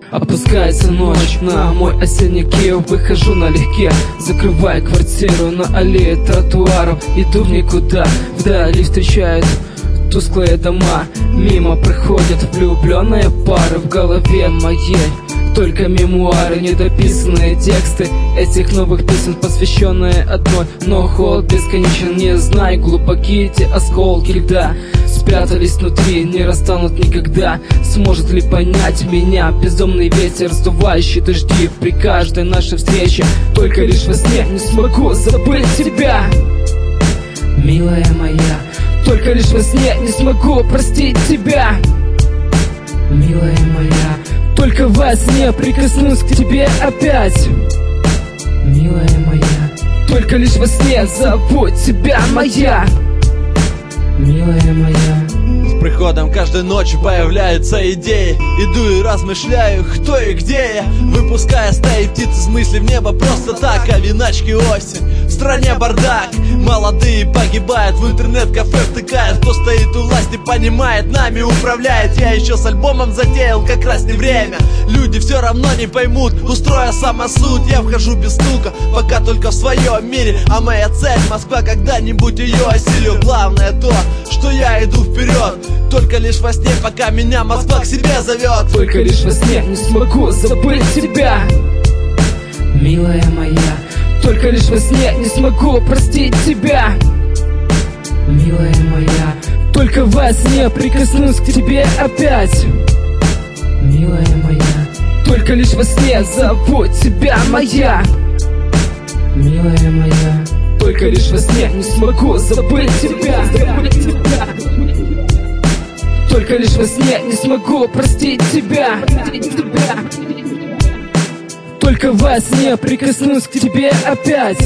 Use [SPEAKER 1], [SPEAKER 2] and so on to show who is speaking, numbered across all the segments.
[SPEAKER 1] Опускается ночь на мой осенний Киев. Выхожу налегке, закрывая квартиру на аллее тротуаров. Иду в никуда, вдали встречают тусклые дома. Мимо проходят влюбленные пары. В голове моей только мемуары, недописанные тексты этих новых песен, посвященные одной. Но холод бесконечен, не знаю, глубокие те осколки льда спрятались внутри, не расстанут никогда. Сможет ли понять меня безумный ветер, сдувающий дожди при каждой нашей встрече? Только лишь во сне не смогу забыть тебя, милая моя. Только лишь во сне не смогу простить тебя, милая моя. Только во сне прикоснусь к тебе опять, милая моя. Только лишь во сне зову тебя, моя, милая моя.
[SPEAKER 2] С приходом каждой ночи появляются идеи. Иду и размышляю, кто и где я, выпуская стаи птиц из мысли в небо просто так. А виначки осень, в стране бардак. Молодые погибают, в интернет-кафе втыкают. Кто стоит у власти, понимает, нами управляет. Я еще с альбомом затеял, как раз не время. Люди все равно не поймут, устроя сама суть. Я вхожу без стука, пока только в своем мире. А моя цель Москва, когда-нибудь ее осилю. Главное то, что я иду вперед. Только лишь во сне, пока меня Москва к себе зовет.
[SPEAKER 1] Только лишь во сне не смогу забыть тебя, милая моя. Только лишь во сне не смогу простить тебя, милая моя. Только во сне прикоснусь к тебе опять, милая моя. Только лишь во сне зову тебя, моя, милая моя. Только лишь во сне не смогу забыть тебя, только лишь во сне не смогу простить тебя. Только во сне прикоснусь к тебе опять.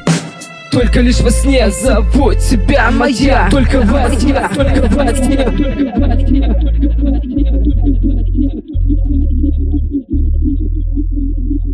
[SPEAKER 1] Только лишь во сне зову тебя, моя. Только во сне, только во сне.